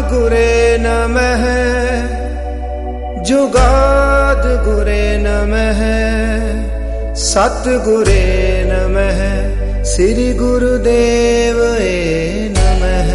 गुरे नमः जुगाद गुरे नमः सतगुरे नमः श्री गुरुदेव नमः।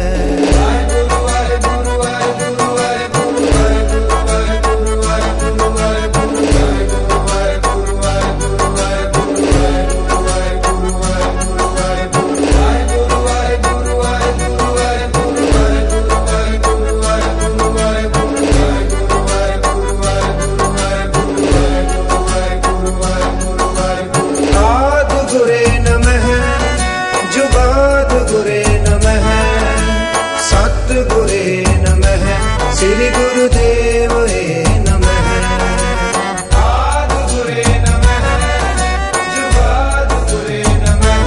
श्री गुरुदेव नमः। आदि गुरे नमः जुगाद गुरे नमः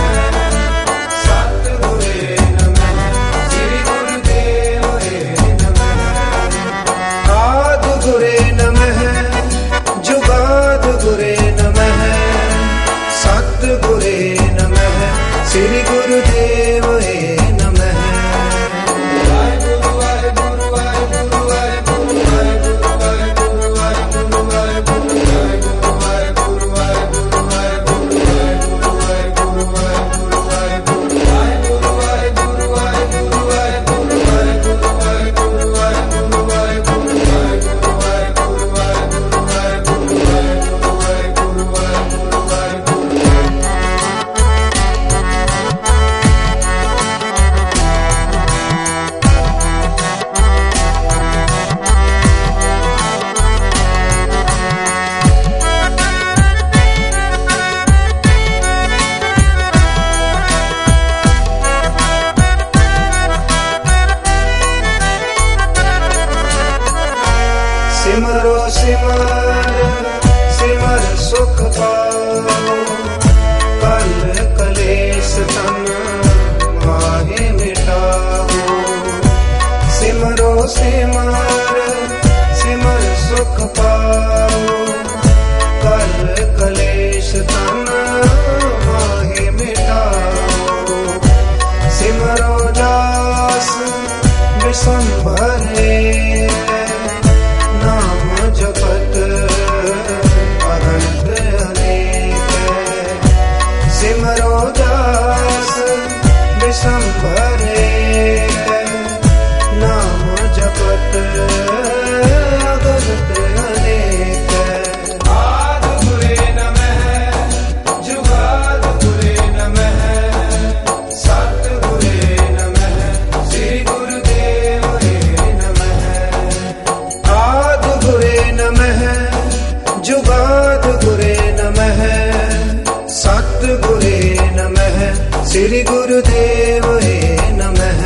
सतगुरे नमः श्री गुरुदेव नमः। आदि गुरे नमः जुगाद गुरे नमः सतगुरे नमः श्री गुरुदेव नमः। सिमरो सिमर सिमर सुख पाओ कल कलेश तन माहे मिटाओ। सिमरो सिमर सिमर सुख पाओ कल कलेश तन माहे मिटाओ। सिमरो दास विषम भरे जपत अनंत अनेक। सिमरो दास विषम भरे नाम जपत अनंत अनेक। आदि गुरे नमः जुगाद गुरे नमः सतगुरे नमः श्री गुरुदेव नमः। आदि गुरे नमः जुगाद गुरे नमः सतगुरे नमः श्री गुरुदेव नमः।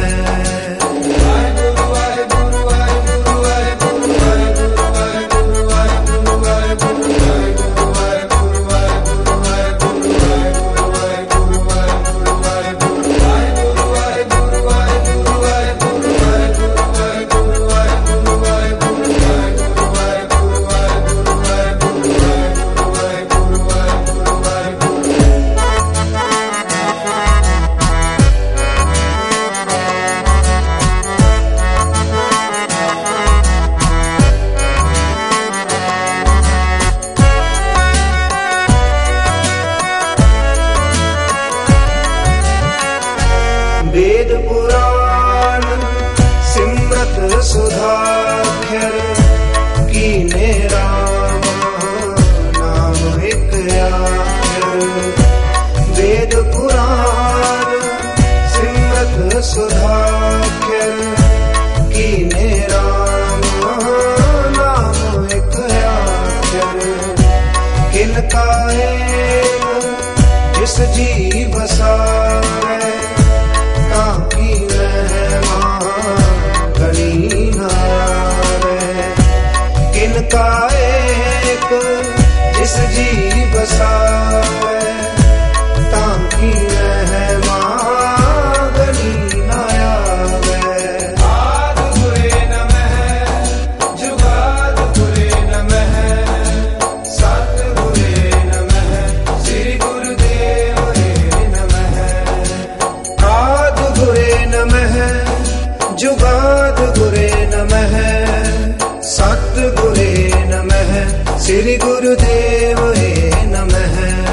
वेद पुराण सिमरत सुधाख्यर कीने राम नाम एक आख्यर। वेद पुराण सिमरत सुधाख्यर कीने राम नाम एक आख्यर। किनका जिस जी बसावे ताकि महिमा घनी न आवे। किनका एक जिस जी बसावे ताकि महिमा घनी न आवे। आदि गुरे नमः जुगाद गुरे नमः सतगुरे नमः श्री गुरुदेव नमः। आदि गुरे नमः जुगाद गुरे श्री गुरुदेव नमः।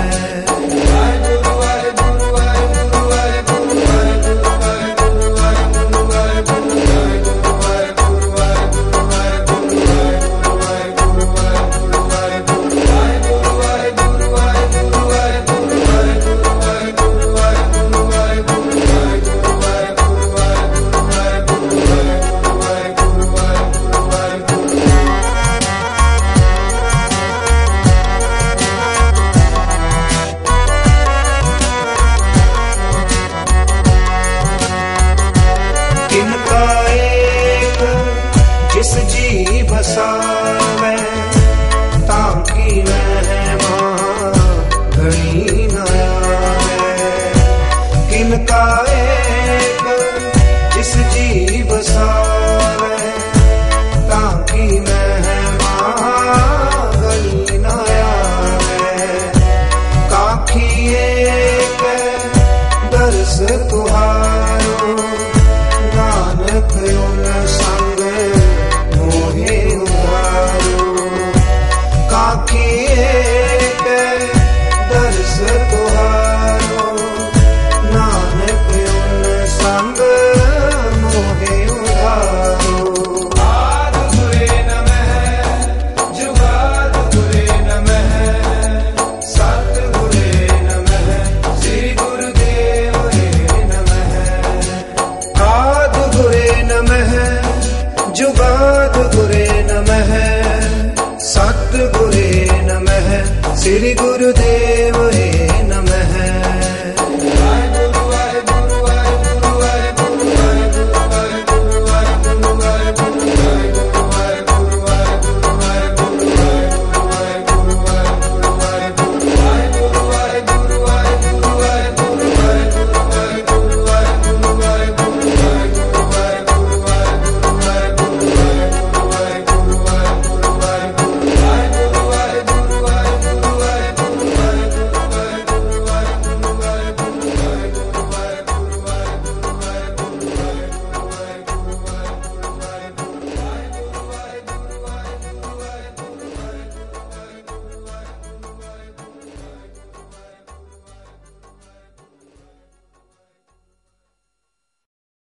जिस जी बसावे ताकी महिमा घनी न आवे। किनका एक जिस जी बसावे ताकी महिमा घनी न आवे। काखी एक दर्श तुहारो नानक उन संग मोहे उधारो। काखी एक दर्श तुहारो नानक उन संग मोहे उधारो। आदि गुरे नमः जुगाद गुरे नमः सत गुरे नमः श्री गुरुदेव नमः। आदि गुरे नमः जुगाद गुरे नमः सत गुरे नमः श्री गुरुदेव